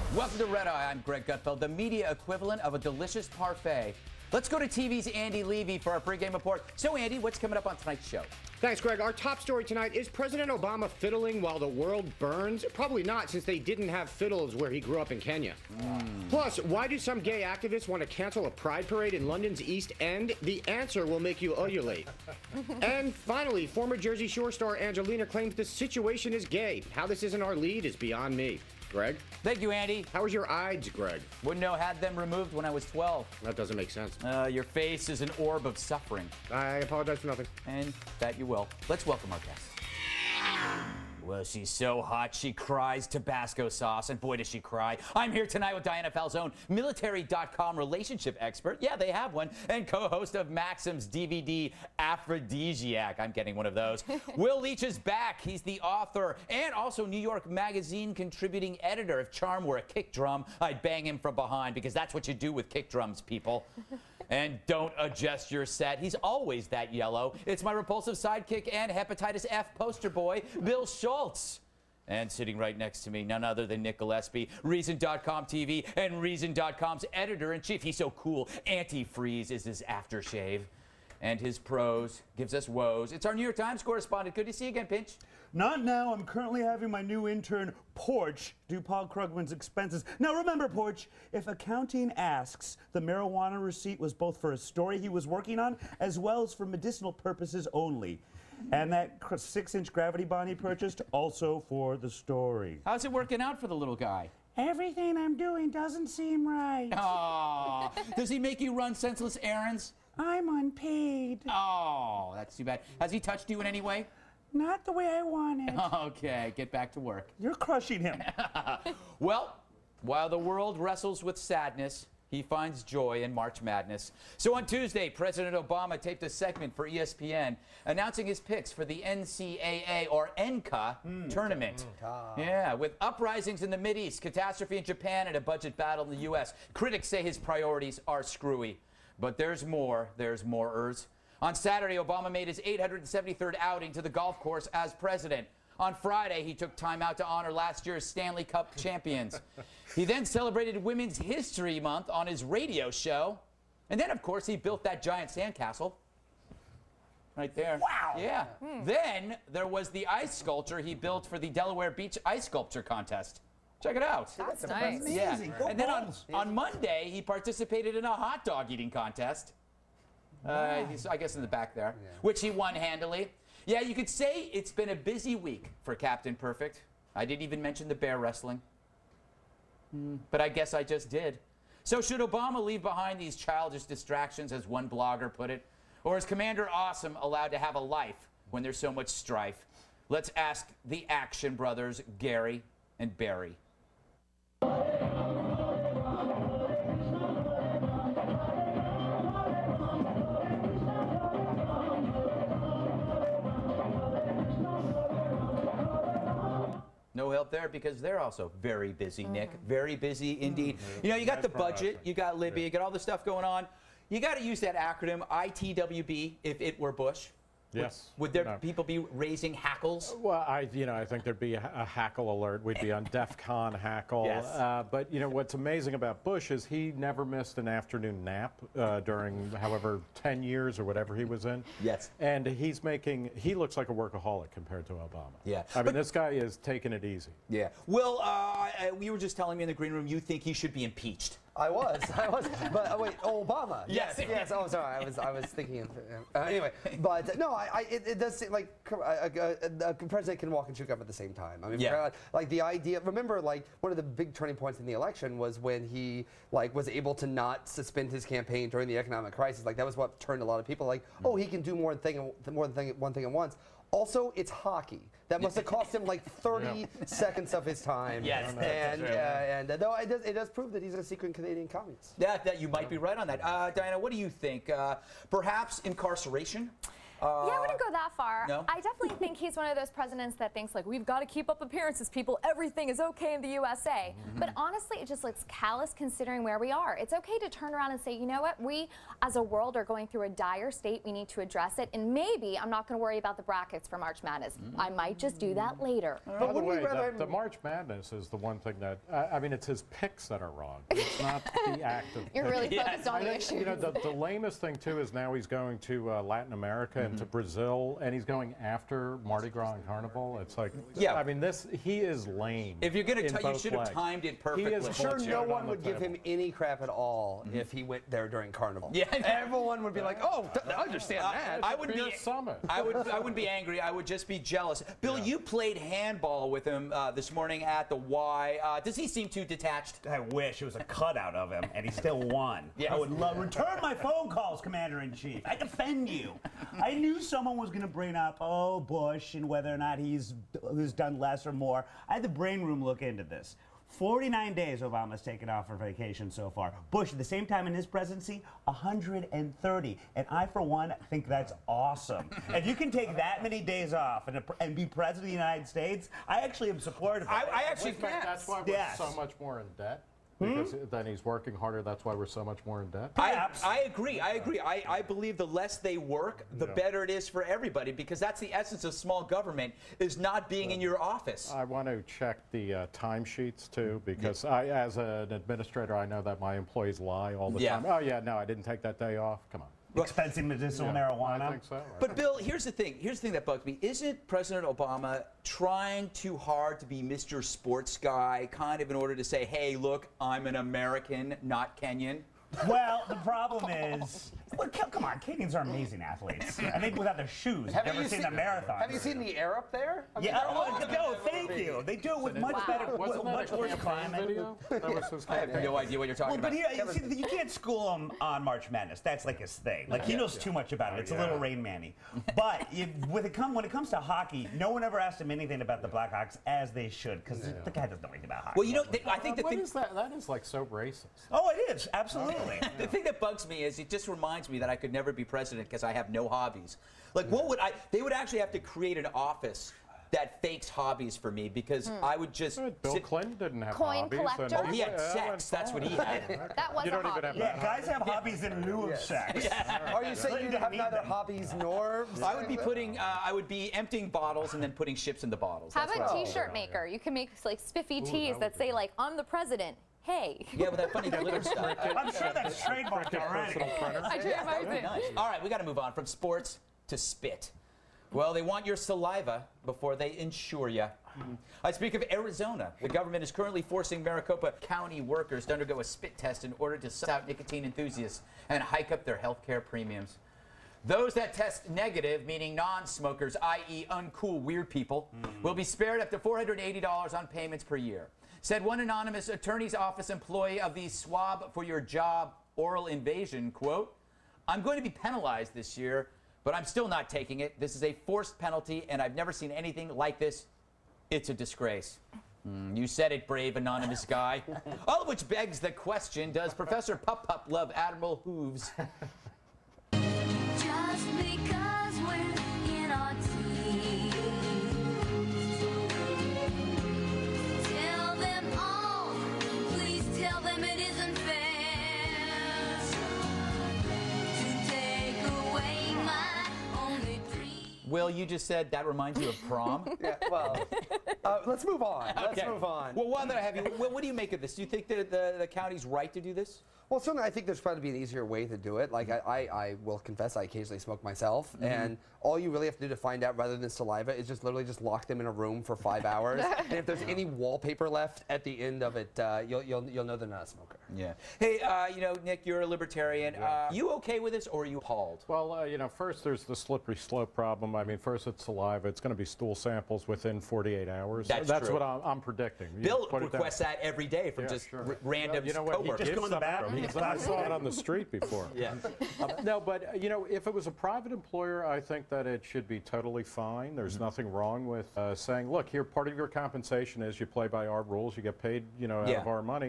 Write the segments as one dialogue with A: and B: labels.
A: Welcome to Red Eye. I'm Greg Gutfeld, the media equivalent of a delicious parfait. Let's go to TV's Andy Levy for our pregame report. So, Andy, what's coming up on tonight's show?
B: Thanks, Greg. Our top story tonight is President Obama fiddling while the world burns? Probably not, since they didn't have fiddles where he grew up in Kenya. Plus, why do some gay activists want to cancel a pride parade in London's East End? The answer will make you ululate. And finally, former Jersey Shore star Angelina claims the situation is gay. How this isn't our lead is beyond me. Greg?
A: Thank you, Andy.
B: How was your eyes, Greg?
A: Wouldn't know, had them removed when I was 12.
B: That doesn't make sense.
A: Your face is an orb of suffering.
B: I apologize for nothing.
A: And that you will. Let's welcome our guest. Well, she's so hot, she cries Tabasco sauce, and boy, does she cry. I'm here tonight with Diana Falzone, military.com relationship expert. Yeah, they have one. And co-host of Maxim's DVD Aphrodisiac. I'm getting one of those. Will Leach is back. He's the author and also New York Magazine contributing editor. If charm were a kick drum, I'd bang him from behind, because that's what you do with kick drums, people. And don't adjust your set. He's always that yellow. It's my repulsive sidekick and hepatitis F poster boy, Bill Schultz. And sitting right next to me, none other than Nick Gillespie, Reason.com TV and Reason.com's editor-in-chief. He's so cool. Antifreeze is his aftershave. And his prose gives us woes. It's our New York Times correspondent. Good to see you again, Pinch.
C: Not now. I'm currently having my new intern, Porch, do Paul Krugman's expenses. Now remember, Porch, if accounting asks, the marijuana receipt was both for a story he was working on as well as for medicinal purposes only. And that 6-inch gravity bond he purchased, also for the story.
A: How's it working out for the little guy?
C: Everything I'm doing doesn't seem right.
A: Aw. Does he make you run senseless errands?
C: I'm unpaid.
A: Oh, that's too bad. Has he touched you in any way?
C: Not the way I wanted.
A: Okay, get back to work.
C: You're crushing him.
A: Well, while the world wrestles with sadness, he finds joy in March Madness. So on Tuesday, President Obama taped a segment for ESPN announcing his picks for the NCAA or NCAA tournament. Yeah, with uprisings in the Mideast, catastrophe in Japan, and a budget battle in the U.S. Critics say his priorities are screwy. But there's more. There's more-ers. On Saturday, Obama made his 873rd outing to the golf course as president. On Friday, he took time out to honor last year's Stanley Cup champions. He then celebrated Women's History Month on his radio show. And then, of course, he built that giant sandcastle. Right there.
C: Wow.
A: Yeah. Then there was the ice sculpture he built for the Delaware Beach Ice Sculpture Contest. Check it out.
D: That's nice.
A: Yeah.
C: Amazing. Go
A: And then
C: Bulls.
A: on Monday, he participated in a hot dog eating contest. He's, I guess, in the back there, which he won handily. Yeah, you could say it's been a busy week for Captain Perfect. I didn't even mention the bear wrestling. But I guess I just did. So should Obama leave behind these childish distractions, as one blogger put it? Or is Commander Awesome allowed to have a life when there's so much strife? Let's ask the Action Brothers, Gary and Barry. No help there because they're also very busy, Nick. Very busy indeed. You know, you got the budget, you got Libya, you got all this stuff going on. You got to use that acronym ITWB if it were Bush.
E: Yes.
A: Would there people be raising hackles?
E: Well, I think there'd be a hackle alert. We'd be on DEF CON hackle.
A: Yes.
E: But what's amazing about Bush is he never missed an afternoon nap during however 10 years or whatever he was in.
A: Yes.
E: And he looks like a workaholic compared to Obama.
A: Yeah.
E: I mean, this guy is taking it easy.
A: Yeah. Well, you were just telling me in the green room you think he should be impeached.
D: I was. But wait, Obama.
A: Yes.
D: Yes. Oh, sorry. I was thinking. Anyway, but no, it does seem like a president can walk and chew gum at the same time. I mean, like the idea. Remember, like one of the big turning points in the election was when he was able to not suspend his campaign during the economic crisis. Like that was what turned a lot of people like, oh, he can do more than one thing at once. Also, it's hockey. That must have cost him like 30 seconds of his time.
A: Yes,
D: and though it does prove that he's a secret Canadian communist.
A: Yeah, that you might be right on that. Diana, what do you think? Perhaps incarceration?
F: Yeah, I wouldn't go that far.
A: No?
F: I definitely think he's one of those presidents that thinks, like, we've got to keep up appearances, people. Everything is okay in the USA. But honestly, it just looks callous considering where we are. It's okay to turn around and say, you know what, we as a world are going through a dire state. We need to address it. And maybe I'm not going to worry about the brackets for March Madness. I might just do that later.
E: By the way, the March Madness is the one thing that, I mean, it's his picks that are wrong. It's not the act of
F: You're really
E: picking.
F: focused on the
E: You
F: issue.
E: know, the lamest thing, too, is now he's going to Latin America and to Brazil, and he's going after Mardi Gras and Carnival. It's like,
A: Yeah.
E: I mean, he is lame.
A: If you're going
E: in
A: to, you
E: both
A: should have
E: legs.
A: timed it
E: He
A: perfectly.
E: is
D: I'm sure
E: put
D: no
E: it
D: one
E: on
D: would
E: the
D: give him
E: table.
D: any crap at all if he went there during Carnival.
A: Yeah.
D: Everyone would be like, oh, I understand that.
A: I would
E: Beer
A: be.
E: summit.
A: I wouldn't be angry. I would just be jealous. Bill, you played handball with him this morning at the Y. Does he seem too detached?
C: I wish it was a cutout of him, and he still won.
A: Yes.
C: I would love return my phone calls, Commander-in-Chief. I defend you. I knew someone was going to bring up, Bush, and whether or not he's done less or more. I had the brain room look into this. 49 days Obama's taken off for vacation so far. Bush, at the same time in his presidency, 130. And I, for one, think that's awesome. If you can take that many days off and be president of the United States, I actually am supportive of it.
A: I actually.
E: In fact, that's why we're
C: Yes.
E: so much more in debt. Because then he's working harder. That's why we're so much more in debt.
C: Perhaps.
A: I agree. I believe the less they work, the better it is for everybody, because that's the essence of small government, is not being in your office.
E: I want to check the timesheets too, because I, as an administrator, I know that my employees lie all the
A: Yeah.
E: time. Oh yeah, no, I didn't take that day off. Come on.
C: Expensive medicinal
E: Yeah,
C: marijuana.
E: I think so.
A: But Bill, here's the thing. Here's the thing that bugs me. Isn't President Obama trying too hard to be Mr. Sports Guy, kind of in order to say, hey, look, I'm an American, not Kenyan?
C: Well, the problem is, look, come on, Kenyans are amazing athletes. I think without their shoes,
D: Have
C: you've never
D: you
C: seen
D: seen
C: the marathon.
D: Have you seen the air up there? I mean,
C: Yeah,
D: they're all-
C: no, thank you. They do it with much better,
E: Wasn't
C: much
E: that a
C: worse
E: campaign
C: climate.
E: video? That was his
A: I have
E: campaign.
A: no idea what you're talking
C: Well, but
A: about.
C: here, you, see, you can't school him on March Madness. That's like his thing. Like he knows too much about it. It's a little Rain Man-y. But when it comes to hockey, no one ever asked him anything about the Blackhawks, as they should, because the guy doesn't know anything about hockey.
A: Well, you know, I think the
E: What
A: thing.
E: is that? That is like so racist.
C: Oh, it is absolutely.
A: The thing that bugs me is it just reminds me that I could never be president because I have no hobbies. Like, what would I? They would actually have to create an office that fakes hobbies for me, because I would just.
E: Bill
A: sit-
E: Clinton didn't have
F: Coin
E: hobbies.
F: collector?
A: Oh, he had
E: Yeah,
A: sex. That's what he had.
F: That was
E: You
F: a
E: don't even
F: hobby.
E: have
C: Yeah, guys have hobbies in lieu of sex.
D: Are you saying you
C: didn't
D: have
C: need
D: neither
C: them.
D: hobbies nor?
A: I would be I would be emptying bottles and then putting ships in the bottles.
F: Have
A: That's
F: a
A: what I would
F: T-shirt
A: do.
F: maker. You can make like spiffy
E: that
F: tees
E: would
F: that
E: be
F: say like, I'm the president. Hey.
A: Yeah, with that funny glitter stuff.
C: I'm sure that's trademarked already.
E: Personal printer.
F: I trademarked
A: Very
F: it.
A: nice. All right, we got to move on from sports to spit. Well, they want your saliva before they insure you. I speak of Arizona. The government is currently forcing Maricopa County workers to undergo a spit test in order to suss out nicotine enthusiasts and hike up their health care premiums. Those that test negative, meaning non-smokers, i.e. uncool weird people, will be spared up to $480 on payments per year. Said one anonymous attorney's office employee of the Swab for Your Job oral invasion, quote, I'm going to be penalized this year, but I'm still not taking it. This is a forced penalty, and I've never seen anything like this. It's a disgrace. You said it, brave anonymous guy. All of which begs the question, does Professor Pup Pup love Admiral Hooves?
G: Just because we're in our teens, tell them all, please tell them it isn't fair to take away my only dream.
A: Will, you just said that reminds you of prom?
D: Yeah, well, let's move on. Let's move on.
A: Well, while that I have you, what do you make of this? Do you think that the county's right to do this?
D: Well, certainly, I think there's probably be an easier way to do it. Like, I will confess, I occasionally smoke myself, and all you really have to do to find out, rather than saliva, is just literally just lock them in a room for 5 hours. And if there's any wallpaper left at the end of it, you'll know they're not a smoker.
A: Yeah. Hey, Nick, you're a libertarian. You okay with this, or are you appalled?
E: Well, first there's the slippery slope problem. I mean, first it's saliva. It's going to be stool samples within 48 hours.
A: That's true.
E: what I'm predicting. You
A: Bill
E: put it down.
A: requests that every day from
E: Yeah,
A: just
E: sure.
A: random
E: You know what? He
A: coworkers.
C: Just go in the
E: gives them
C: bathroom.
E: out. I saw it on the street before.
A: Yeah.
E: No, but if it was a private employer, I think that it should be totally fine. There's nothing wrong with saying, look, here, part of your compensation is you play by our rules. You get paid, out
A: Yeah.
E: of our money.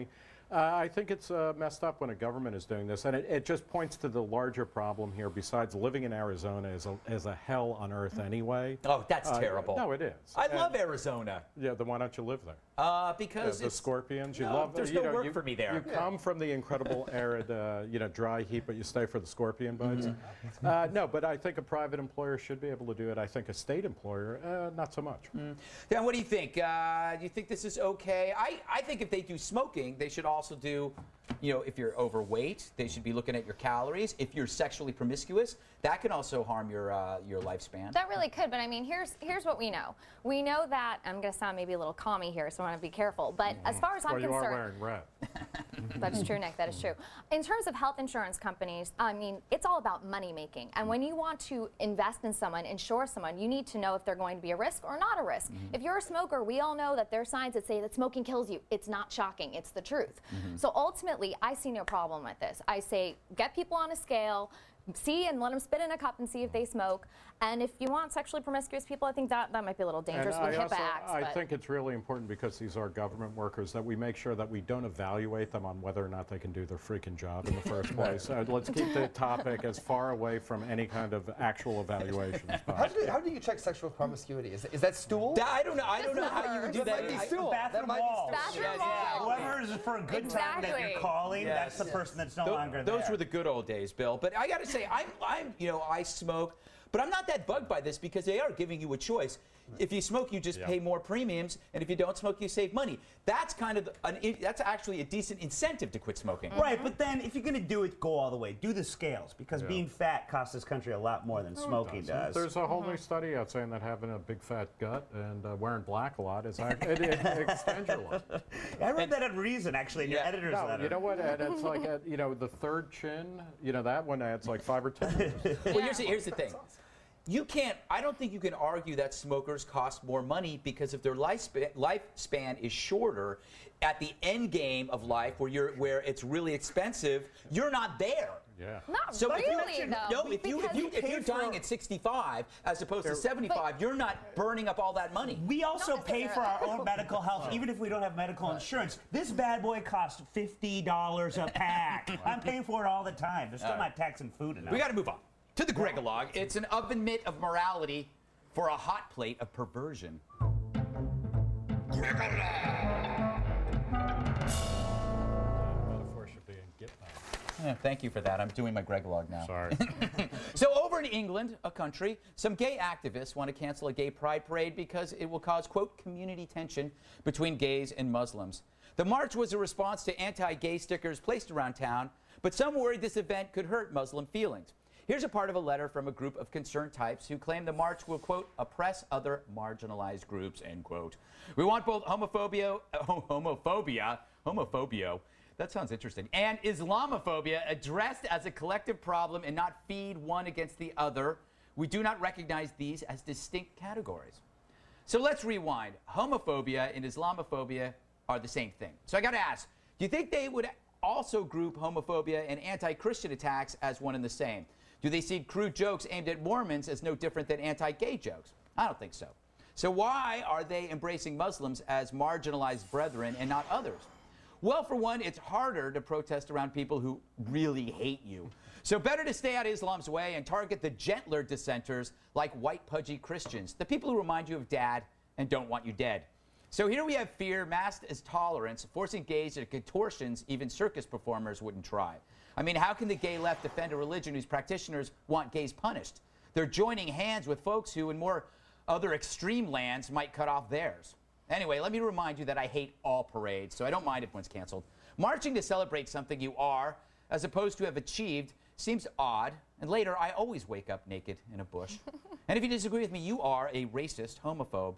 E: I think it's messed up when a government is doing this, and it just points to the larger problem here. Besides, living in Arizona is a hell on earth anyway.
A: Oh, that's terrible.
E: No, it is.
A: I love Arizona.
E: Yeah, then why don't you live there?
A: Because
E: the
A: it's
E: scorpions. You
A: no,
E: love.
A: there's no work for me there.
E: You come from the incredible arid, dry heat, but you stay for the scorpion bites. No, but I think a private employer should be able to do it. I think a state employer, not so much.
A: Dan, what do you think? Do you think this is okay? I think if they do smoking, they should also do, if you're overweight, they should be looking at your calories. If you're sexually promiscuous, that can also harm your lifespan.
F: That really could, but I mean, here's what we know. We know that, I'm going to sound maybe a little commie here, so I want to be careful, but as far as I'm concerned...
E: you are wearing red.
F: That's true, Nick, that is true. In terms of health insurance companies, I mean, it's all about money making. And when you want to invest in someone, insure someone, you need to know if they're going to be a risk or not a risk. If you're a smoker, we all know that there are signs that say that smoking kills you. It's not shocking, it's the truth. So ultimately, I see no problem with this. I say, get people on a scale, see and let them spit in a cup and see if they smoke. And if you want sexually promiscuous people, I think that might be a little dangerous with HIPAA acts.
E: I think it's really important, because these are government workers, that we make sure that we don't evaluate them on whether or not they can do their freaking job in the first place. Let's keep the topic as far away from any kind of actual evaluation as possible.
D: How do you check sexual promiscuity? Is that stool?
A: I don't know how you would do that.
D: Might be stool.
C: Bathroom
D: That
C: wall.
D: might be stool.
F: Bathroom wall.
C: Whoever is for a good time that
F: Exactly.
C: you're calling, that's the person that's no longer there.
A: Those were the good old days, Bill. But I got to say, I smoke, but I'm not that bugged by this, because they are giving you a choice. If you smoke, you just pay more premiums, and if you don't smoke, you save money. That's that's actually a decent incentive to quit smoking.
C: Right, but then if you're going to do it, go all the way. Do the scales, because being fat costs this country a lot more than smoking does.
E: There's a whole new study out saying that having a big fat gut and wearing black a lot is it extends your life.
C: I read that at Reason, actually, in your editor's
E: No,
C: letter.
E: you know what? And it's like, the third chin, that one adds like 5 or 10 years.
A: Well, here's the thing. I don't think you can argue that smokers cost more money, because if their lifespan is shorter, at the end game of life where it's really expensive, you're not there.
E: Yeah.
F: Not
A: So
F: really, though.
A: if you're dying at 65 as opposed to 75, you're not burning up all that money.
C: We also
F: Not
C: pay for our own medical health, even if we don't have medical insurance. This bad boy costs $50 a pack. I'm paying for it all the time. They're still not taxing food enough.
A: We got to move on to the Gregolog. It's an oven mitt of morality for a hot plate of perversion.
E: Metaphor should be in get back.
A: Yeah, thank you for that. I'm doing my Gregolog now.
E: Sorry.
A: So over in England, a country, some gay activists want to cancel a gay pride parade because it will cause, quote, community tension between gays and Muslims. The march was a response to anti-gay stickers placed around town, but some worried this event could hurt Muslim feelings. Here's a part of a letter from a group of concerned types who claim the march will, quote, oppress other marginalized groups, end quote. We want both homophobia, that sounds interesting, and Islamophobia addressed as a collective problem and not feed one against the other. We do not recognize these as distinct categories. So let's rewind. Homophobia and Islamophobia are the same thing. So I got to ask, do you think they would also group homophobia and anti-Christian attacks as one and the same? Do they see crude jokes aimed at Mormons as no different than anti-gay jokes? I don't think so. So why are they embracing Muslims as marginalized brethren and not others? Well, for one, it's harder to protest around people who really hate you. So better to stay out of Islam's way and target the gentler dissenters like white pudgy Christians, the people who remind you of dad and don't want you dead. So here we have fear masked as tolerance, forcing gays into contortions even circus performers wouldn't try. I mean, how can the gay left defend a religion whose practitioners want gays punished? They're joining hands with folks who in more other extreme lands might cut off theirs. Anyway, let me remind you that I hate all parades, so I don't mind if one's canceled. Marching to celebrate something you are, as opposed to have achieved, seems odd, and later I always wake up naked in a bush. And if you disagree with me, you are a racist homophobe.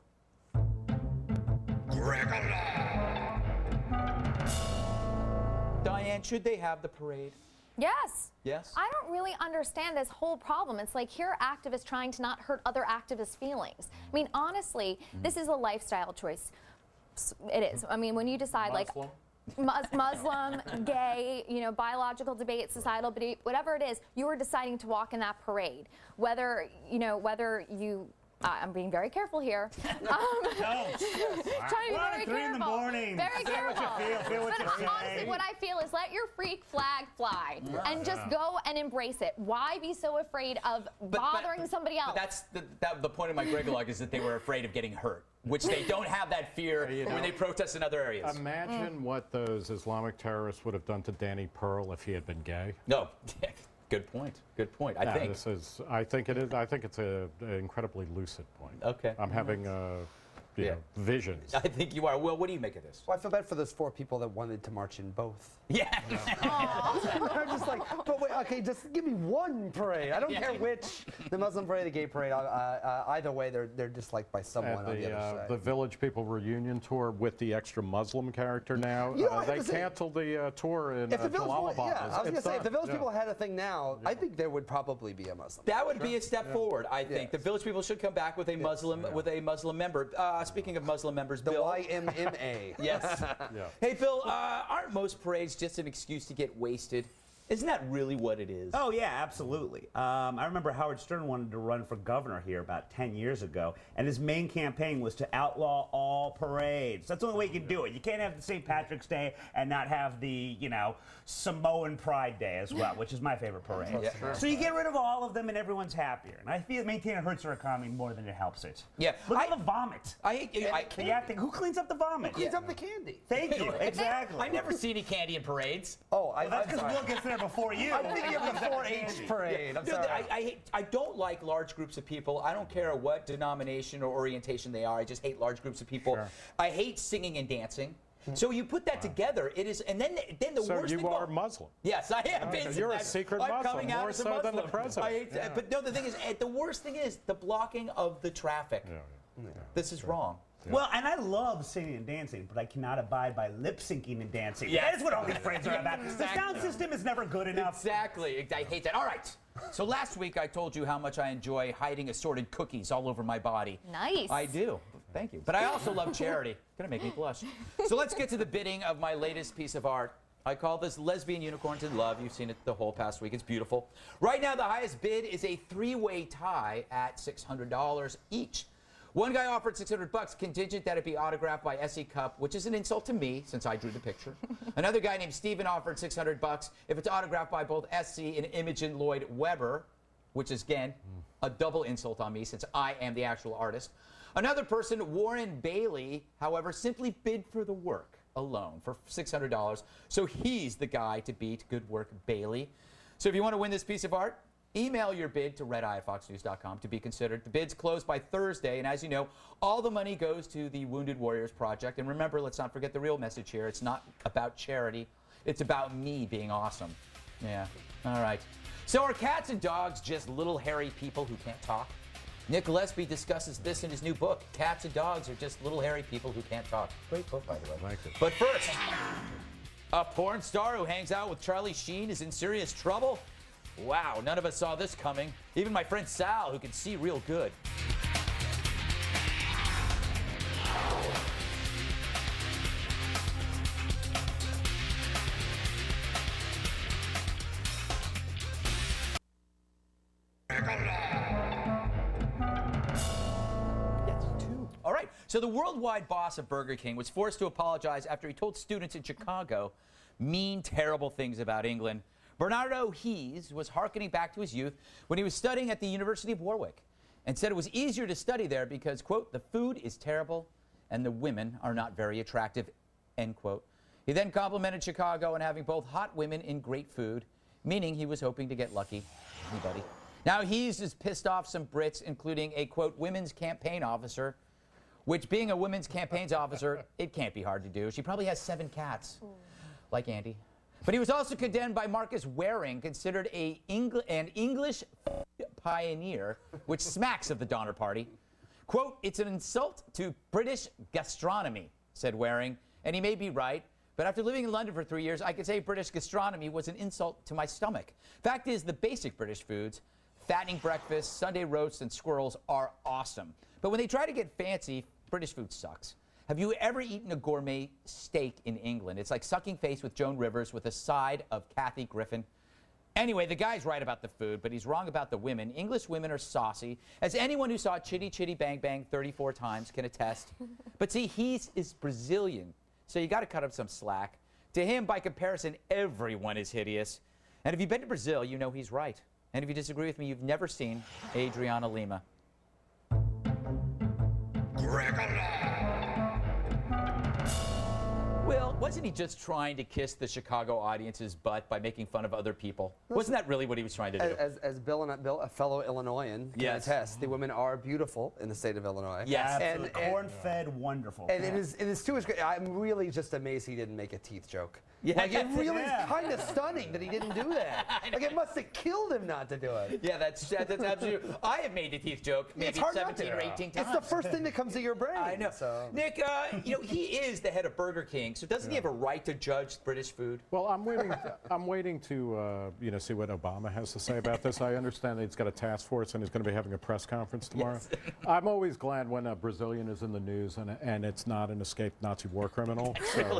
A: Diane, should they have the parade?
F: Yes.
A: Yes?
F: I don't really understand this whole problem. It's like here are activists trying to not hurt other activists' feelings. I mean, honestly, this is a lifestyle choice. It is. I mean, when you decide
E: Muslim?
F: like Muslim, gay, biological debate, societal debate, whatever it is, you are deciding to walk in that parade. Whether you I'm being very careful here.
C: No.
F: Trying to be very careful.
C: morning.
F: Very careful.
C: Feel what you
F: But
C: say.
F: honestly, what I feel is let your freak flag fly and just go and embrace it. Why be so afraid of bothering somebody else?
A: But that's the point of my Gregolog is that they were afraid of getting hurt, which they don't have that fear when they protest in other areas.
E: Imagine what those Islamic terrorists would have done to Danny Pearl if he had been gay.
A: No. Good point. Good point. I think.
E: I think it is. I think it's an incredibly lucid point.
A: Okay.
E: I'm having visions.
A: I think you are. Will, what do you make of this?
D: Well, I feel bad for those 4 people that wanted to march in both.
A: Yeah.
D: They're just like, but wait, okay, just give me one parade. I don't care which, the Muslim parade, the gay parade. Either way, they're disliked by someone on the other side.
E: The Village People reunion tour with the extra Muslim character now. They canceled the tour in Jalalabad.
D: I was going to say, if the Village People had a thing now, I think there would probably be a Muslim.
A: That would be a step forward, I think. The Village People should come back with a Muslim member. Speaking of Muslim members,
D: the
A: Bill.
D: YMMA.
A: Yes. Hey, Phil, aren't most parades just an excuse to get wasted? Isn't that really what it is?
C: Oh, yeah, absolutely. I remember Howard Stern wanted to run for governor here about 10 years ago, and his main campaign was to outlaw all parades. That's the only way you can do it. You can't have the St. Patrick's Day and not have the, Samoan Pride Day as well, which is my favorite parade. So you get rid of all of them and everyone's happier. And I feel maintaining it hurts our economy more than it helps it.
A: Yeah.
C: Look at the vomit. Who cleans up the vomit?
D: Who cleans up the candy?
C: Thank you. Exactly.
A: I never see any candy in parades.
C: That's because Will gets there before you.
D: I'm thinking of the 4-H parade. I'm sorry.
A: I don't like large groups of people. I don't care what denomination or orientation they are. I just hate large groups of people.
E: Sure.
A: I hate singing and dancing. So you put that together, it is, and then the worst thing.
E: So you are Muslim.
A: Yes, I am. Basically,
E: you're a secret
A: I'm
E: Muslim,
A: coming out
E: more
A: as a
E: so
A: Muslim.
E: than the president.
A: I hate, But no, the thing is, the worst thing is the blocking of the traffic. This is wrong.
C: Well, and I love singing and dancing, but I cannot abide by lip syncing and dancing.
A: Yeah.
C: That's what all these parades are about.
A: Exactly.
C: The sound system is never good enough.
A: Exactly. I hate that. All right. So last week I told you how much I enjoy hiding assorted cookies all over my body.
F: Nice.
A: I do. Thank you. But I also love charity. Gonna make me blush. So let's get to the bidding of my latest piece of art. I call this Lesbian Unicorns in Love. You've seen it the whole past week. It's beautiful. Right now, the highest bid is a 3-way tie at $600 each. One guy offered $600, contingent that it be autographed by S.E. Cupp, which is an insult to me since I drew the picture. Another guy named Steven offered $600 if it's autographed by both S.C. and Imogen Lloyd Webber, which is, again, a double insult on me since I am the actual artist. Another person, Warren Bailey, however, simply bid for the work alone for $600. So he's the guy to beat. Good work, Bailey. So if you want to win this piece of art, email your bid to redeye@foxnews.com to be considered. The bids close by Thursday, and as you know, all the money goes to the Wounded Warriors Project. And remember, let's not forget the real message here. It's not about charity. It's about me being awesome. Yeah. All right. So are cats and dogs just little hairy people who can't talk? Nick Gillespie discusses this in his new book, Cats and Dogs Are Just Little Hairy People Who Can't Talk. Great book, by the way.
E: Thank you.
A: But first, a porn star who hangs out with Charlie Sheen is in serious trouble? Wow, none of us saw this coming. Even my friend Sal, who can see real good. All right, so the worldwide boss of Burger King was forced to apologize after he told students in Chicago mean, terrible things about England. Bernardo Hees was hearkening back to his youth when he was studying at the University of Warwick and said it was easier to study there because, quote, the food is terrible and the women are not very attractive, end quote. He then complimented Chicago on having both hot women and great food, meaning he was hoping to get lucky. Anybody? Now Hees has pissed off some Brits, including a, quote, women's campaign officer, which being a women's campaigns officer, it can't be hard to do. She probably has 7 cats, like Andy. But he was also condemned by Marcus Waring, considered an English pioneer, which smacks of the Donner Party. Quote, it's an insult to British gastronomy, said Waring, and he may be right, but after living in London for 3 years, I could say British gastronomy was an insult to my stomach. Fact is, the basic British foods, fattening breakfast, Sunday roasts, and squirrels are awesome. But when they try to get fancy, British food sucks. Have you ever eaten a gourmet steak in England? It's like sucking face with Joan Rivers with a side of Kathy Griffin. Anyway, the guy's right about the food, but he's wrong about the women. English women are saucy, as anyone who saw Chitty Chitty Bang Bang 34 times can attest. But see, he is Brazilian, so you got to cut him some slack. To him, by comparison, everyone is hideous. And if you've been to Brazil, you know he's right. And if you disagree with me, you've never seen Adriana Lima. Well, wasn't he just trying to kiss the Chicago audience's butt by making fun of other people? Wasn't that really what he was trying to do?
D: As Bill, a fellow Illinoisan, can
A: Yes.
D: attest, the women are beautiful in the state of Illinois.
A: Yes.
C: Absolutely. Corn-fed, wonderful.
D: And it is too much. I'm really just amazed he didn't make a teeth joke.
A: Yeah,
D: Like, it really
C: yeah.
D: is kind of stunning that he didn't do that. Like, it must have killed him not to do it.
A: Yeah, that's absolutely. I have made the teeth joke maybe
D: It's hard not
A: 17
D: to.
A: or 18 times.
D: It's the first thing that comes to your brain.
A: I know.
D: So.
A: Nick, he is the head of Burger King, so doesn't he have a right to judge British food?
E: Well, I'm waiting to see what Obama has to say about this. I understand that he's got a task force and he's going to be having a press conference tomorrow.
A: Yes.
E: I'm always glad when a Brazilian is in the news and it's not an escaped Nazi war criminal. So,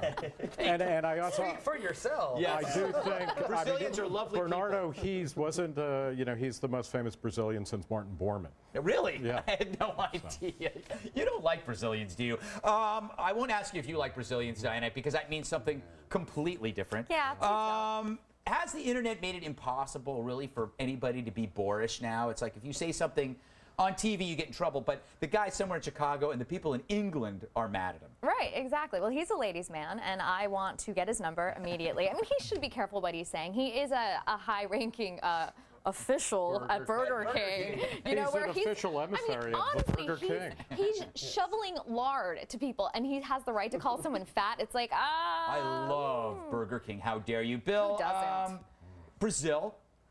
E: and I also.
D: Speak for yourself.
A: Yeah.
E: I do think
A: Brazilians are lovely
E: Bernardo He's wasn't he's the most famous Brazilian since Martin Bormann.
A: Really?
E: Yeah.
A: I had no idea. You don't like Brazilians, do you? I won't ask you if you like Brazilians, Diana, because that means something completely different.
F: Yeah, please
A: Has the internet made it impossible, really, for anybody to be boorish now? It's like if you say something on TV, you get in trouble, but the guy somewhere in Chicago and the people in England are mad at him.
F: Right, exactly. Well, he's a ladies' man, and I want to get his number immediately. I mean, he should be careful what he's saying. He is a high-ranking official at Burger King. You know,
E: He's
F: where
E: an official emissary of
F: honestly,
E: Burger King.
F: He's shoveling lard to people, and he has the right to call someone fat. It's like,
A: I love Burger King. How dare you, Bill?
F: Who doesn't?
A: Brazil.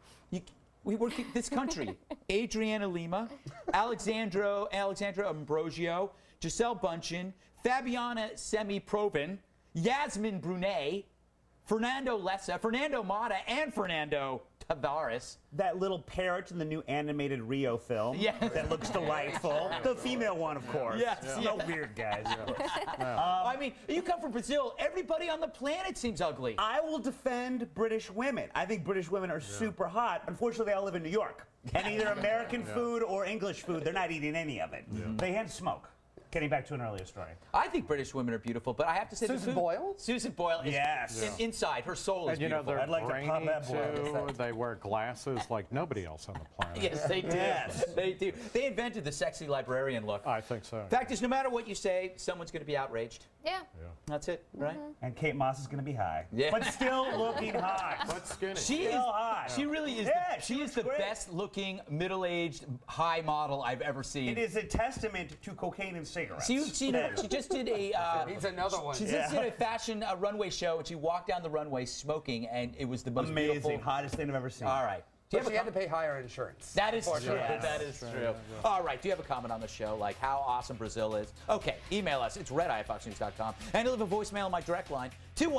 A: We work in this country. Adriana Lima, Alexandra Ambrosio, Giselle Bundchen, Fabiana Semi-Proven, Yasmin Brunet, Fernando Lessa, Fernando Mata, and Fernando Tavares.
C: That little parrot in the new animated Rio film.
A: Yes.
C: That looks delightful. The female one, of course.
A: Yes,
C: No weird guys.
A: I mean, you come from Brazil, everybody on the planet seems ugly.
C: I will defend British women. I think British women are super hot. Unfortunately, they all live in New York. And either American food or English food, they're not eating any of it. They had smoke. Getting back to an earlier story.
A: I think British women are beautiful, but I have to say
D: Susan Boyle?
A: Susan Boyle is
C: Yes.
A: inside. Her soul is
E: And you know
A: beautiful.
E: they're
C: I'd like to pop
E: grainy
C: that boy.
E: too. They wear glasses like nobody else on the planet.
A: Yes, they do.
C: Yes.
A: They do. They invented the sexy librarian look.
E: I think so.
A: Fact is, no matter what you say, someone's going to be outraged.
F: yeah.
A: That's it, right?
C: And Kate Moss is going to be high.
A: Yeah.
C: But still looking hot.
E: But skinny.
A: She is.
C: Still hot.
A: She really is.
C: Yeah,
A: she
C: she
A: is
C: looks
A: the
C: great.
A: best-looking, middle-aged, high model I've ever seen.
C: It is a testament to cocaine and cigarettes.
A: She just did a.
D: Needs another one.
A: She just did a fashion runway show, and she walked down the runway smoking, and it was the most
C: amazing,
A: beautiful.
C: hottest thing I've ever seen.
A: All right. Do you
D: But
A: have
D: she
A: a
D: had to pay higher insurance.
A: That is true.
D: Unfortunately.
A: That is true. All right. Do you have a comment on the show, like how awesome Brazil is? Okay. Email us. It's redeye@foxnews.com. And leave a voicemail on my direct line,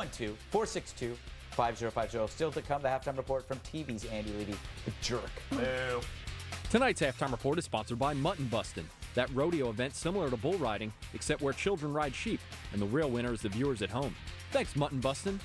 A: 212-462-5050. Still to come, the halftime report from TV's Andy Levy, the jerk.
C: Boo.
H: Tonight's halftime report is sponsored by Mutton Bustin', that rodeo event similar to bull riding, except where children ride sheep, and the real winner is the viewers at home. Thanks, Mutton Bustin'.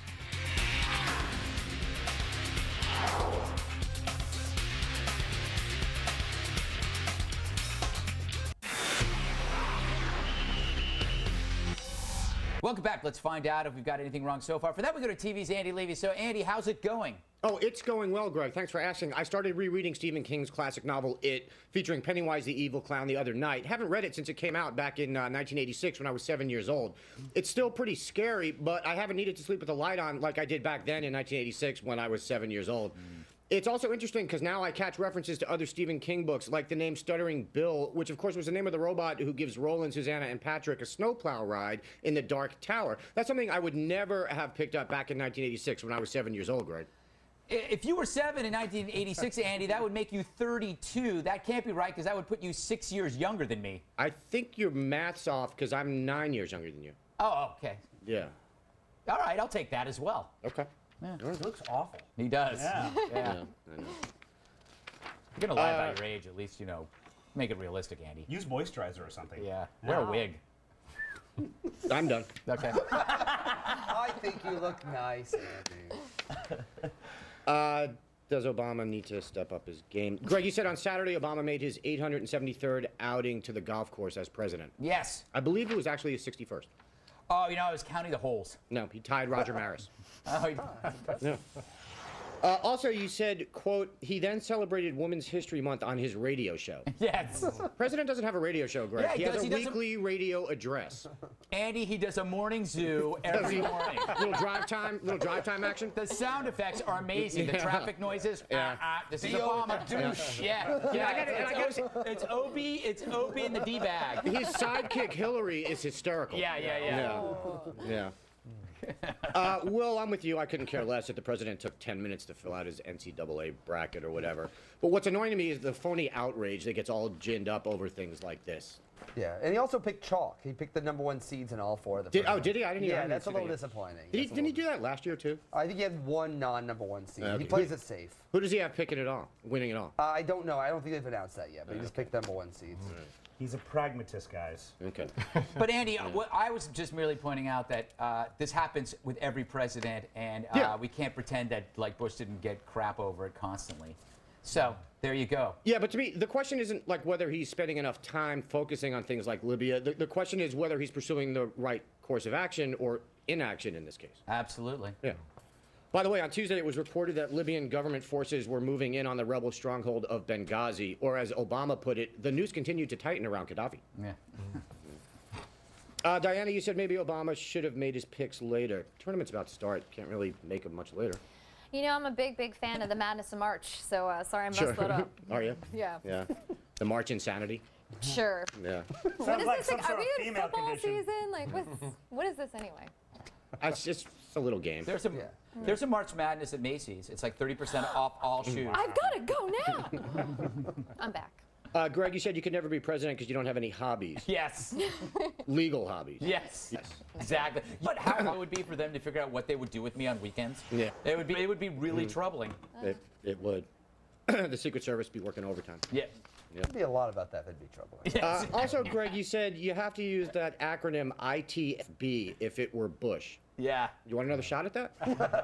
A: Welcome back. Let's find out if we've got anything wrong so far. For that, we go to TV's Andy Levy. So, Andy, how's it going?
B: Oh, it's going well, Greg. Thanks for asking. I started rereading Stephen King's classic novel, It, featuring Pennywise the Evil Clown the other night. Haven't read it since it came out back in 1986 when I was 7 years old. It's still pretty scary, but I haven't needed to sleep with the light on like I did back then in 1986 when I was 7 years old. It's also interesting because now I catch references to other Stephen King books, like the name Stuttering Bill, which of course was the name of the robot who gives Roland, Susanna, and Patrick a snowplow ride in the Dark Tower. That's something I would never have picked up back in 1986 when I was 7 years old, Greg.
A: If you were 7 in 1986, Andy, that would make you 32. That can't be right because that would put you 6 years younger than me.
B: I think your math's off because I'm 9 years younger than you.
A: Oh, okay.
B: Yeah.
A: All right, I'll take that as well.
B: Okay.
C: It looks awful.
A: He does.
C: Yeah.
A: Yeah.
B: I know.
A: You're going to lie about your age, at least, make it realistic, Andy.
C: Use moisturizer or something.
A: Yeah. Wear a wig.
B: I'm done.
A: Okay.
D: I think you look nice, Andy.
B: Does Obama need to step up his game? Greg, you said on Saturday Obama made his 873rd outing to the golf course as president.
A: Yes.
B: I believe it was actually his 61st.
A: Oh, you know, I was counting the holes.
B: No, he tied Roger Maris.
A: Oh,
B: No. Also, you said, quote, he then celebrated Women's History Month on his radio show.
A: yes.
B: President doesn't have a radio show, Greg.
A: Yeah,
B: he has a
A: he does a-
B: weekly radio address.
A: Andy, he does a morning zoo every morning.
B: little drive time action.
A: The sound effects are amazing. The
B: Yeah.
A: traffic noises.
B: Yeah.
A: This is Obama. Douche. Yeah. It's Obie. It's Obie in the D bag.
B: His sidekick Hillary is hysterical.
A: Yeah.
B: Will, I'm with you. I couldn't care less that the president took 10 minutes to fill out his NCAA bracket or whatever. But what's annoying to me is the phony outrage that gets all ginned up over things like this.
D: Yeah, and he also picked chalk. He picked the #1 seeds in all 4 of the.
B: Did he? I didn't.
D: Yeah,
B: I
D: that's a
B: didn't
D: little
B: see that.
D: disappointing.
B: Didn't he do that last year too?
D: I think he had 1 non-#1 seed.
B: Okay.
D: He plays it safe.
B: Who does he have picking it all, winning it all?
D: I don't know. I don't think they've announced that yet, but he just picked #1 seeds.
C: He's a pragmatist, guys.
B: Okay.
A: But Andy, what I was just merely pointing out that this happens with every president, and we can't pretend that like Bush didn't get crap over it constantly. So there you go.
B: Yeah, but to me, the question isn't like whether he's spending enough time focusing on things like Libya. The question is whether he's pursuing the right course of action or inaction in this case.
A: Absolutely.
B: Yeah. By the way, on Tuesday, it was reported that Libyan government forces were moving in on the rebel stronghold of Benghazi, or as Obama put it, the noose continued to tighten around Gaddafi.
A: Yeah.
B: Diana, you said maybe Obama should have made his picks later. Tournament's about to start. Can't really make them much later.
F: You know, I'm a big fan of the Madness of March, so sorry I messed that up.
B: Are you?
F: Yeah.
B: Yeah. The March Insanity.
F: Sure.
B: Yeah.
F: What
C: Sounds
F: is
C: like
F: this?
C: some
F: Like, are
C: sort of
F: we in
C: female
F: football
C: condition.
F: season? Like, what is this anyway?
B: It's just a little game.
A: There's a March Madness at Macy's. It's like 30% off all shoes.
F: I've got to go now. I'm back.
B: Greg, you said you could never be president because you don't have any hobbies.
A: Yes.
B: Legal hobbies.
A: Yes. Exactly. But how it would be for them to figure out what they would do with me on weekends?
B: Yeah.
A: It would be really troubling.
B: It would. The Secret Service be working overtime.
A: Yeah.
D: There'd be a lot about that that'd be troubling.
B: Also, Greg, you said you have to use that acronym ITFB if it were Bush.
A: Yeah.
B: You want another shot at that?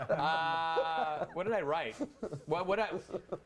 A: What did I write? What I?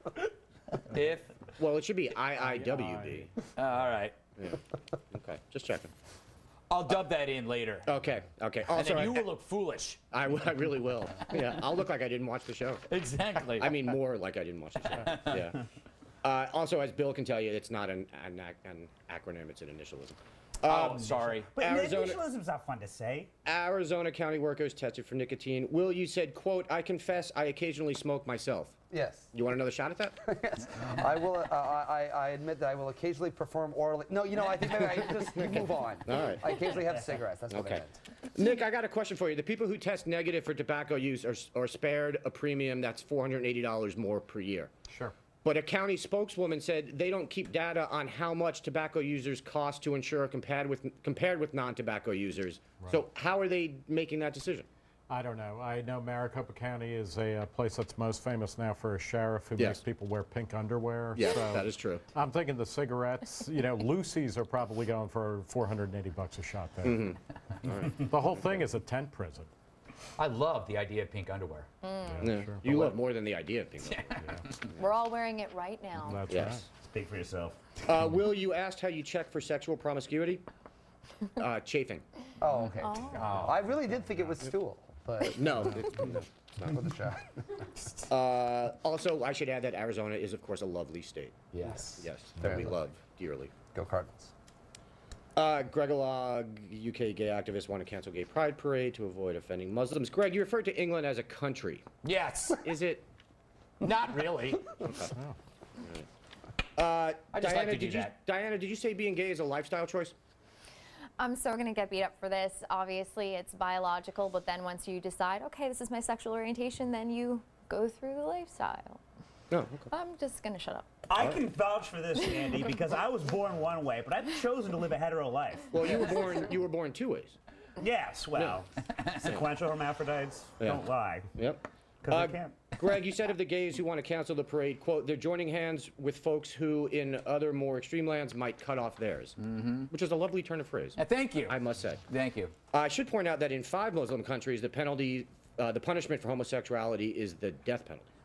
A: If.
B: Well, it should be IIWB.
A: All right.
B: Yeah. Okay, just checking.
A: I'll dub that in later.
B: Okay.
A: And
B: Also,
A: then you will look foolish.
B: I really will. Yeah, I'll look like I didn't watch the show.
A: Exactly.
B: I mean, more like I didn't watch the show. Yeah. Also, as Bill can tell you, it's not an acronym; it's an initialism.
A: Oh, sorry.
C: But
B: Arizona-
C: initialism's not fun to say.
B: Arizona County workers tested for nicotine. Will, you said, quote, I confess I occasionally smoke myself.
D: Yes.
B: You want another shot at that?
D: Yes. I will. I admit that I will occasionally perform orally. No, you know, I think maybe I just move on.
B: All right.
D: I occasionally have cigarettes. That's what I
B: Okay.
D: meant.
B: Nick, I got a question for you. The people who test negative for tobacco use are spared a premium that's $480 more per year.
E: Sure.
B: But a county spokeswoman said they don't keep data on how much tobacco users cost to insure compared with non-tobacco users.
E: Right.
B: So how are they making that decision?
E: I don't know. I know Maricopa County is a place that's most famous now for a sheriff who
B: Yes.
E: makes people wear pink underwear.
B: Yeah,
E: so
B: that is true.
E: I'm thinking the cigarettes, you know, Lucy's are probably going for $480 a shot there.
B: Mm-hmm.
E: The whole thing is a tent prison.
A: I love the idea of pink underwear.
B: Yeah.
E: Sure.
B: You love more than the idea of things.
F: We're all wearing it right now.
E: That's
B: Yes.
C: Speak for yourself.
B: Will, you asked how you check for sexual promiscuity? Chafing.
D: Oh, okay. I really did think it was stool, but
B: No.
D: with a shot.
B: Also, I should add that Arizona is, of course, a lovely state.
A: Yes.
B: Yes, that we love dearly.
D: Go Cardinals.
B: Gregolog, UK gay activists want to cancel gay pride parade to avoid offending Muslims. Greg, you referred to England as a country.
A: Yes.
B: Is it?
A: Not really. I just like to do that.
B: Diana, did you say being gay is a lifestyle choice?
F: I'm so going to get beat up for this. Obviously, it's biological, but then once you decide, okay, this is my sexual orientation, then you go through the lifestyle.
B: No. Okay.
F: I'm just going to shut up.
C: I can vouch for this, Andy, because I was born one way, but I've chosen to live a hetero life.
B: Well, you were born two ways.
C: Yes, well, sequential hermaphrodites don't lie.
B: Yep.
C: Because they can't.
B: Greg, you said of the gays who want to cancel the parade, quote, they're joining hands with folks who in other more extreme lands might cut off theirs, which is a lovely turn of phrase,
A: Thank you.
B: I must say.
A: Thank you.
B: I should point out that in 5 Muslim countries, the punishment for homosexuality is the death penalty.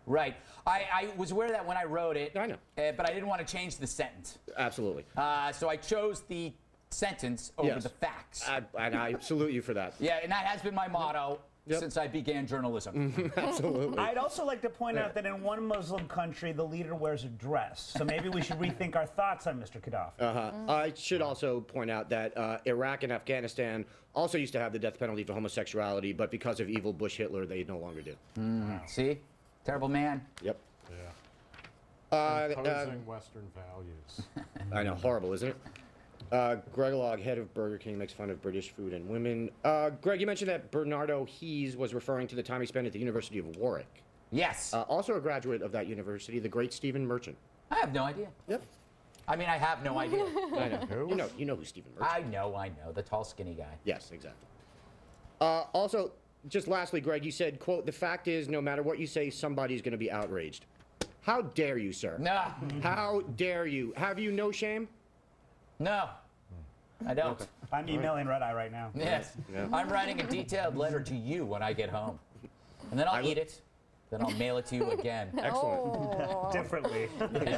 A: Right. I was aware of that when I wrote it.
B: I know.
A: But I didn't want to change the sentence.
B: Absolutely.
A: So I chose the sentence over
B: Yes.
A: the facts.
B: And I salute you for that.
A: Yeah, and that has been my motto
B: Yep.
A: since I began journalism.
B: Absolutely.
C: I'd also like to point out that in one Muslim country, the leader wears a dress. So maybe we should rethink our thoughts on Mr. Gaddafi.
B: I should also point out that Iraq and Afghanistan also used to have the death penalty for homosexuality, but because of evil Bush Hitler, they no longer do.
A: See? Terrible man.
B: Yep.
E: Yeah. Imposing Western values.
B: I know, horrible, isn't it? Greg Log, head of Burger King, makes fun of British food and women. Greg, you mentioned that Bernardo Hees was referring to the time he spent at the University of Warwick.
A: Yes.
B: Also a graduate of that university, the great Stephen Merchant.
A: I have no idea.
B: Yep.
A: I mean, I have no idea.
B: I know. You know who Stephen Merchant is.
A: I know. The tall, skinny guy.
B: Yes, exactly. Also, just lastly, Greg, you said, quote, the fact is, no matter what you say, somebody's going to be outraged. How dare you, sir?
A: Nah.
B: How dare you? Have you no shame?
A: No. I don't.
C: I'm emailing Red Eye right now.
A: Yes.
B: Yeah.
A: I'm writing a detailed letter to you when I get home. And then I'll eat it. Then I'll mail it to you again.
B: Excellent.
C: Differently.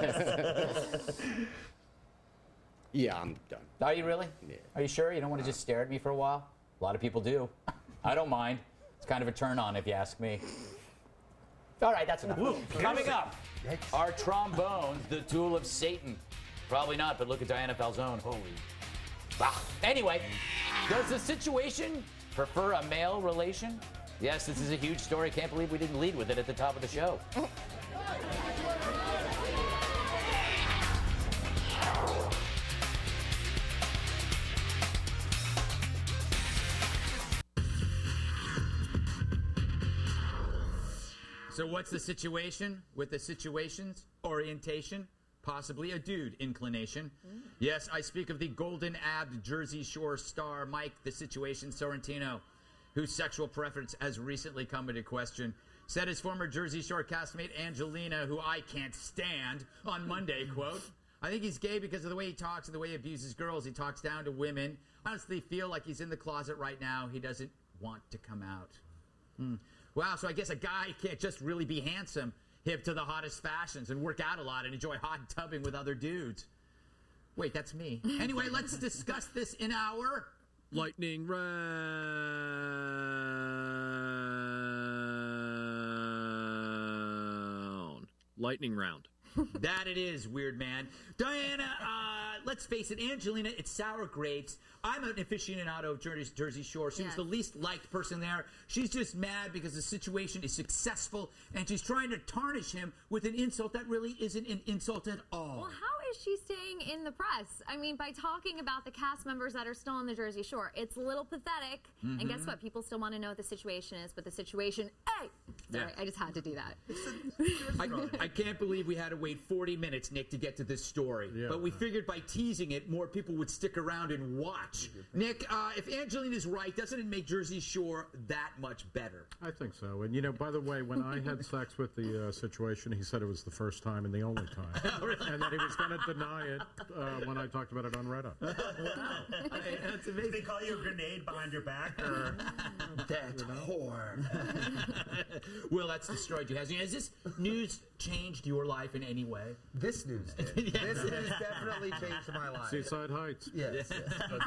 B: Yeah, I'm done.
A: Are you really?
B: Yeah.
A: Are you sure? You don't want to just stare at me for a while? A lot of people do. I don't mind. It's kind of a turn on if you ask me. All right, that's enough. Coming up, are trombones the tool of Satan? Probably not, but look at Diana Falzone. Holy. Ah. Anyway, does the situation prefer a male relation? Yes, this is a huge story. Can't believe we didn't lead with it at the top of the show. So what's the situation with the situation's orientation? Possibly a dude inclination. Yes, I speak of the golden-abbed Jersey Shore star Mike the Situation Sorrentino, whose sexual preference has recently come into question. Said his former Jersey Shore castmate Angelina, who I can't stand, on Monday, quote, I think he's gay because of the way he talks and the way he abuses girls. He talks down to women. I honestly feel like he's in the closet right now. He doesn't want to come out. Wow, so I guess a guy can't just really be handsome, hip to the hottest fashions, and work out a lot and enjoy hot tubbing with other dudes. Wait, that's me. Anyway, let's discuss this in our
H: Lightning round. Lightning round.
A: That it is, weird man. Diana, let's face it, Angelina, it's sour grapes. I'm an aficionado of Jersey Shore. She was the least liked person there. She's just mad because the situation is successful, and she's trying to tarnish him with an insult that really isn't an insult at all.
F: Well, how is she staying in the press? I mean, by talking about the cast members that are still on the Jersey Shore. It's a little pathetic. And guess what? People still want to know what the situation is, but the situation, hey! Sorry, I just had to do that.
A: I can't believe we had to wait 40 minutes, Nick, to get to this story.
E: Yeah.
A: But we figured by teasing it, more people would stick around and watch. Nick, if Angelina's right, doesn't it make Jersey Shore that much better?
E: I think so. And, you know, by the way, when I had sex with the situation, he said it was the first time and the only time. And that he was going to deny it when I talked about it on Reddit.
A: Wow. That's
C: Did
A: amazing.
C: they call you a grenade behind your back? Or?
A: That whore. Will, that's destroyed you, hasn't it? Has this news changed your life in any way?
D: This news did. This news definitely changed my life.
E: Seaside Heights.
D: Yes. But,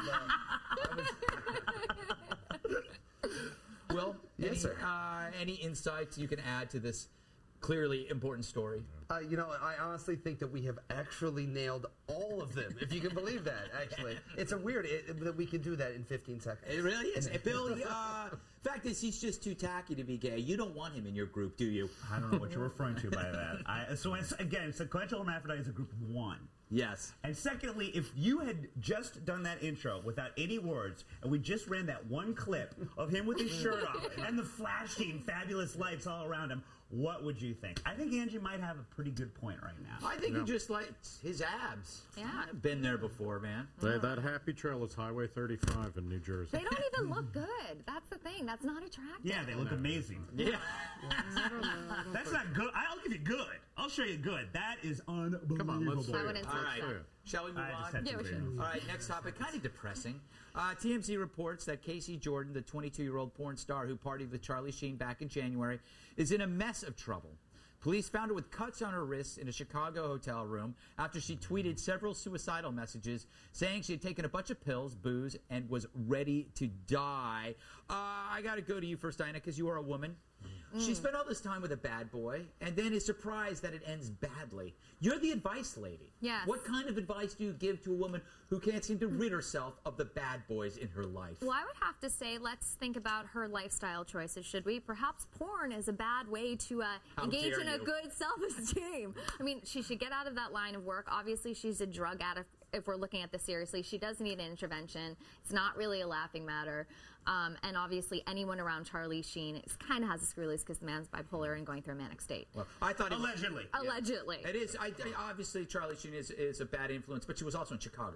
A: Will,
D: Yes, sir.
A: Any insights you can add to this clearly important story?
D: you know, I honestly think that we have actually nailed all of them, if you can believe that, actually. It's a weird that we can do that in 15 seconds.
A: It really is. Bill, fact is, he's just too tacky to be gay. You don't want him in your group, do you?
C: I don't know what you're referring to by that. So again, sequential hermaphrodite is a group of one.
A: Yes.
C: And secondly, if you had just done that intro without any words, and we just ran that one clip of him with his shirt off and the flashing, fabulous lights all around him, what would you think? I think Angie might have a pretty good point right now.
A: I think he just likes his abs.
F: Yeah.
A: I've been there before, man.
E: That happy trail is Highway 35 in New Jersey.
F: They don't even look good. That's the thing. That's not attractive.
C: Yeah, they look amazing.
A: Yeah.
C: That's not good. I'll give you good. I'll show you good. That is unbelievable.
E: Come on, let's see
F: I
E: it.
F: wouldn't say
A: All right.
F: so.
A: Shall we move
C: I just
A: on?
C: had
F: Yeah,
C: to
F: we
C: read
F: should.
C: it.
A: All right, next topic, kind of depressing. TMZ reports that Casey Jordan, the 22-year-old porn star who partied with Charlie Sheen back in January, is in a mess of trouble. Police found her with cuts on her wrists in a Chicago hotel room after she tweeted several suicidal messages saying she had taken a bunch of pills, booze, and was ready to die. I got to go to you first, Diana, because you are a woman. She spent all this time with a bad boy and then is surprised that it ends badly. You're the advice lady.
F: Yes.
A: What kind of advice do you give to a woman who can't seem to rid herself of the bad boys in her life?
F: Well, I would have to say, let's think about her lifestyle choices, should we? Perhaps porn is a bad way to engage in a good self-esteem. I mean, she should get out of that line of work. Obviously, she's a drug addict. If we're looking at this seriously, she does need an intervention. It's not really a laughing matter. And obviously, anyone around Charlie Sheen kind of has a screw loose because the man's bipolar and going through a manic state.
A: Well, I thought
C: Allegedly.
F: Allegedly.
A: It is. Obviously, Charlie Sheen is a bad influence, but she was also in Chicago.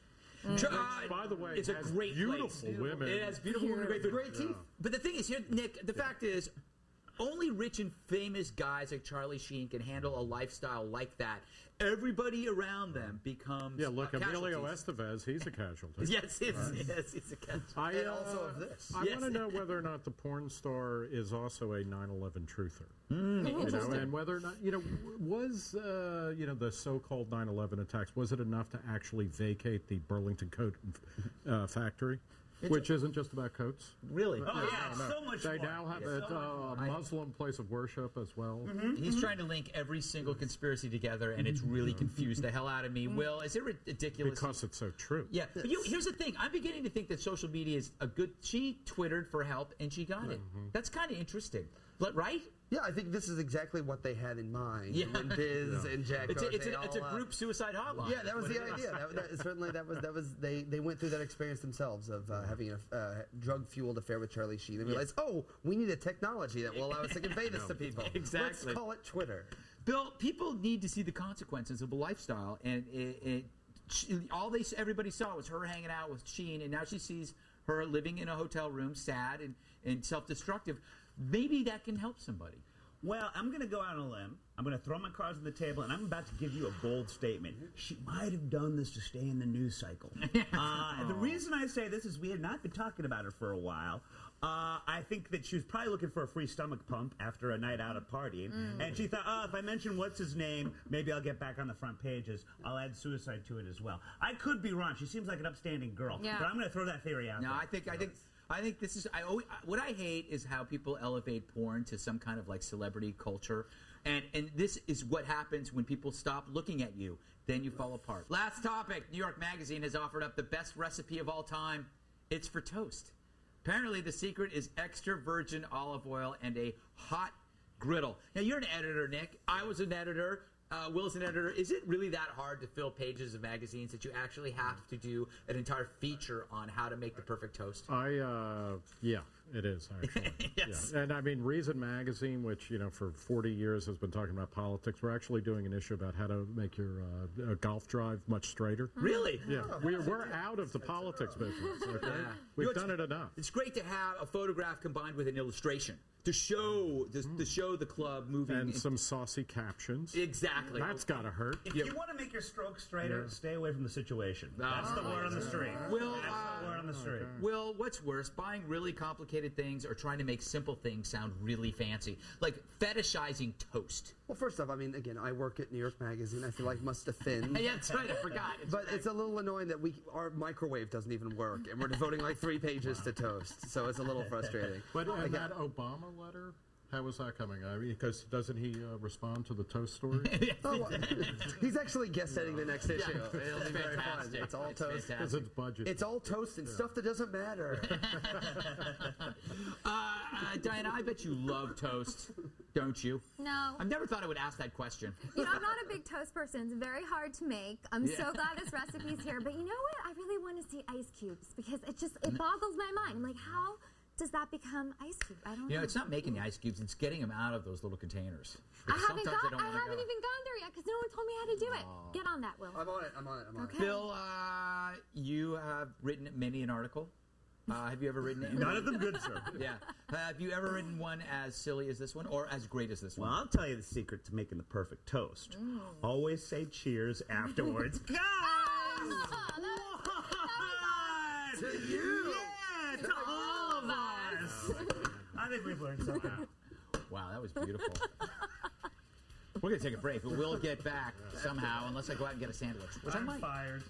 E: By the way,
A: it's a great
E: beautiful
A: place.
E: women.
A: It has beautiful women, great teeth. But the thing is, here, Nick, the fact is, only rich and famous guys like Charlie Sheen can handle a lifestyle like that. Everybody around them becomes
E: look, Emilio
A: casualties.
E: Estevez, he's a casualty.
A: Yes, it's a casualty.
D: And also of this.
E: I want to know whether or not the porn star is also a 9/11 truther. And whether or not, was, the so-called 9/11 attacks, was it enough to actually vacate the Burlington coat factory? Which isn't just about coats.
A: Really?
C: Oh, yeah, it's so much
E: They
C: more.
E: now have a Muslim place of worship as well.
A: He's trying to link every single conspiracy together, and it's really confused the hell out of me. Will, is it ridiculous?
E: Because it's so true.
A: Yeah, but here's the thing. I'm beginning to think that social media is a good... She Twittered for help, and she got it. That's kind of interesting. But, right?
D: Yeah, I think this is exactly what they had in mind when Biz and Jack.
A: It's a group suicide hotline.
D: Yeah, that was the idea. That was they went through that experience themselves of having a drug-fueled affair with Charlie Sheen. They realized, we need a technology that will allow us to convey this to people.
A: Exactly.
D: Let's call it Twitter.
A: Bill, people need to see the consequences of a lifestyle, and everybody saw was her hanging out with Sheen, and now she sees her living in a hotel room, sad and self-destructive. Maybe that can help somebody.
C: Well, I'm going to go out on a limb. I'm going to throw my cards on the table, and I'm about to give you a bold statement. She might have done this to stay in the news cycle. The reason I say this is we had not been talking about her for a while. I think that she was probably looking for a free stomach pump after a night out of partying. And she thought, if I mention what's his name, maybe I'll get back on the front pages. I'll add suicide to it as well. I could be wrong. She seems like an upstanding girl. Yeah. But I'm going to throw that theory out there.
A: I think this is. What I hate is how people elevate porn to some kind of like celebrity culture, and this is what happens when people stop looking at you. Then you fall apart. Last topic: New York Magazine has offered up the best recipe of all time. It's for toast. Apparently, the secret is extra virgin olive oil and a hot griddle. Now, you're an editor, Nick. I was an editor. Will's an editor. Is it really that hard to fill pages of magazines that you actually have to do an entire feature on how to make the perfect toast?
E: Yeah, it is, actually.
A: Yes.
E: Yeah. And I mean, Reason Magazine, which, for 40 years has been talking about politics, we're actually doing an issue about how to make your golf drive much straighter.
A: Really?
E: Yeah. We're out of the politics business. Okay? We've done it enough.
A: It's great to have a photograph combined with an illustration to show the club moving.
E: And some saucy captions.
A: Exactly.
E: That's got to hurt.
C: If you want to make your stroke straighter, stay away from the situation. That's the word on the street. That's the word on the street.
A: Will, what's worse, buying really complicated things or trying to make simple things sound really fancy? Like fetishizing toast.
D: Well, first off, I mean, again, I work at New York Magazine. I feel like must offend.
A: Yeah, that's right. I forgot.
D: It's a little annoying that our microwave doesn't even work, and we're devoting like 3 pages to toast. So it's a little frustrating.
E: But that Obama letter, how was that coming? I mean, because doesn't he respond to the toast story?
D: He's actually guest setting the next issue.
A: Yeah,
D: It'll be very fun. It's all toast.
E: Because it's budget.
D: It's all toast and stuff that doesn't matter.
A: Diana, I bet you love toast, don't you?
F: No.
A: I've never thought I would ask that question.
F: I'm not a big toast person. It's very hard to make. I'm so glad this recipe's here. But you know what? I really want to see ice cubes because it boggles my mind. I'm like, how does that become ice cube? I don't know.
A: It's not making the ice cubes. It's getting them out of those little containers.
F: I haven't even gone there yet because no one told me how to do it. Get on that, Will.
D: I'm on it.
F: Okay.
A: Bill, you have written many an article. Have you ever written it?
C: None of them good, sir.
A: Yeah. Have you ever written one as silly as this one or as great as this one?
C: Well, I'll tell you the secret to making the perfect toast. Always say cheers afterwards. Guys!
D: To you!
C: Yeah, to all of us! I think we've learned something.
A: Wow, that was beautiful. We're going to take a break, but we'll get back somehow, unless I go out and get a sandwich. Which I might.
C: Fired.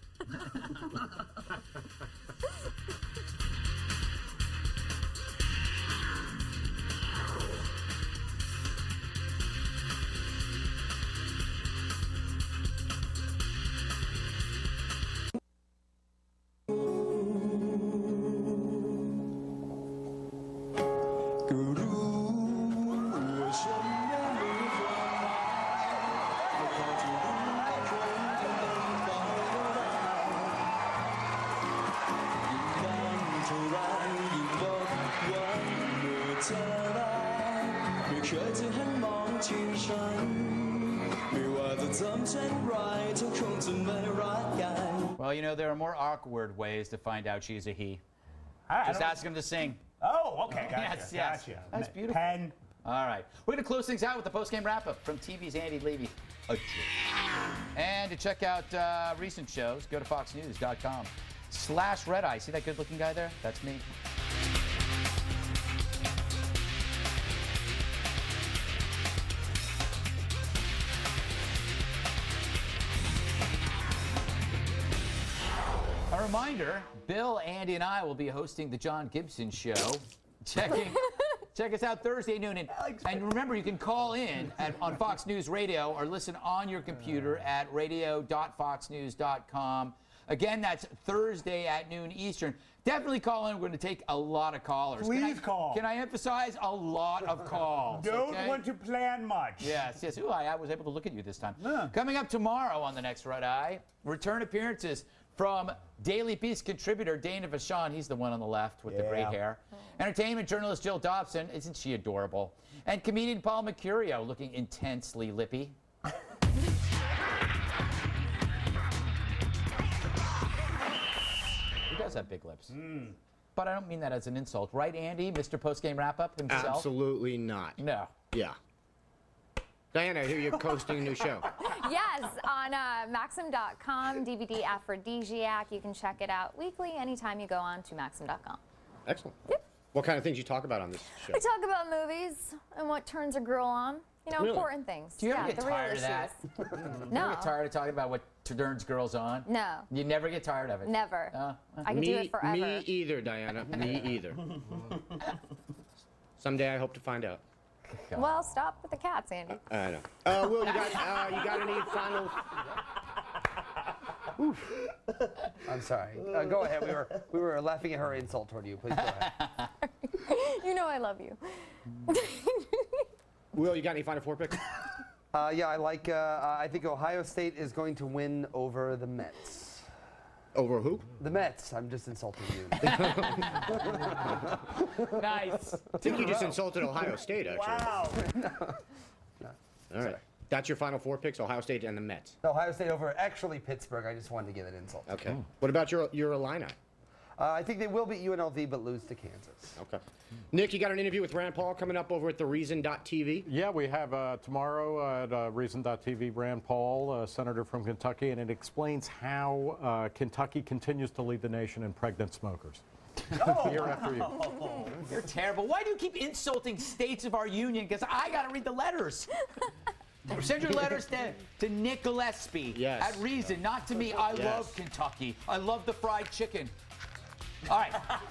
A: Well, you know, there are more awkward ways to find out she's a he.
C: I
A: Just
C: don't-
A: ask him to sing.
C: Oh, okay, gotcha.
A: Yes, yes.
C: Gotcha.
A: That's beautiful.
C: Pen.
A: All right. We're going to close things out with the post-game wrap-up from TV's Andy Levy. And to check out recent shows, go to foxnews.com/redeye. See that good-looking guy there? That's me. A reminder, Bill, Andy, and I will be hosting the John Gibson Show. Check us out Thursday noon. And remember, you can call in on Fox News Radio or listen on your computer at radio.foxnews.com. Again, that's Thursday at noon Eastern. Definitely call in. We're going to take a lot of callers.
C: Please call.
A: Can I emphasize a lot of calls?
C: Don't
A: okay?
C: want to plan much.
A: Yes, yes. Ooh, I was able to look at you this time.
C: Yeah.
A: Coming up tomorrow on the next Red Eye, return appearances from Daily Beast contributor Dana Vachon. He's the one on the left with the gray hair. Entertainment journalist Jill Dobson. Isn't she adorable? And comedian Paul Mercurio, looking intensely lippy. He does have big lips. But I don't mean that as an insult. Right, Andy? Mr. Postgame Wrap-Up himself?
B: Absolutely not.
A: No.
B: Yeah. Diana, I hear you're hosting a new show.
F: Yes, on Maxim.com, DVD Aphrodisiac. You can check it out weekly anytime you go on to Maxim.com.
B: Excellent.
F: Yep.
B: What kind of things you talk about on this show?
F: We talk about movies and what turns a girl on. You know,
B: Really?
F: important things.
A: Do you ever
F: yeah,
A: get
F: the real
A: tired of
F: issues.
A: that?
F: No.
A: You get tired of talking about what turns girls on?
F: No.
A: You never get tired of it?
F: Never.
A: Oh,
F: I can do it forever.
B: Me either, Diana. Me either. Someday I hope to find out.
F: Well, stop with the cats, Andy.
B: I know. Will, you got any final?
D: I'm sorry. Go ahead. We were laughing at her insult toward you. Please go ahead.
F: You know I love you.
B: Will, you got any final four picks?
D: Yeah, I think Ohio State is going to win over the Mets.
B: Over who?
D: The Mets. I'm just insulting you.
A: Nice.
B: I think you just insulted Ohio State, actually.
C: Wow.
B: All right. That's your final four picks, Ohio State and the Mets.
D: Ohio State over actually Pittsburgh. I just wanted to give an insult.
B: Okay. What about your Illini?
D: I think they will beat UNLV but lose to Kansas.
B: Okay. Nick, you got an interview with Rand Paul coming up over at the Reason.tv?
E: Yeah, we have tomorrow at Reason.tv, Rand Paul, senator from Kentucky, and it explains how Kentucky continues to lead the nation in pregnant smokers. Year after year.
A: You're terrible. Why do you keep insulting states of our union? Because I got to read the letters. Send your letters to Nick Gillespie at Reason, not to me. I love Kentucky. I love the fried chicken. All right.